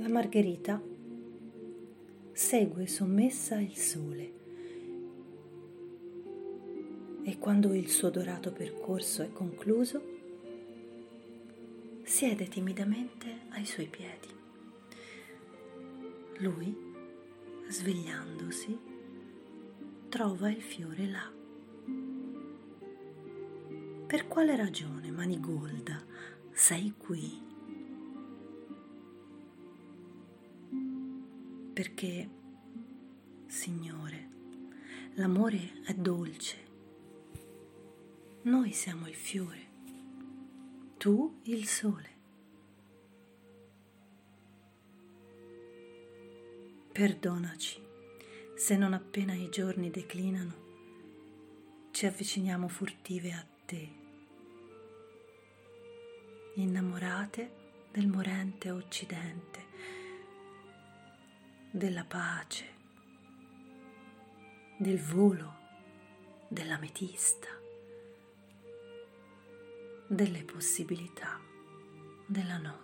La margherita segue sommessa il sole e quando il suo dorato percorso è concluso, siede timidamente ai suoi piedi. Lui, svegliandosi, trova il fiore là. Per quale ragione, Manigolda, sei qui? Perché, Signore, l'amore è dolce. Noi siamo il fiore, tu il sole. Perdonaci se non appena i giorni declinano ci avviciniamo furtive a te, innamorate del morente occidente, della pace, del volo, dell'ametista, delle possibilità della notte.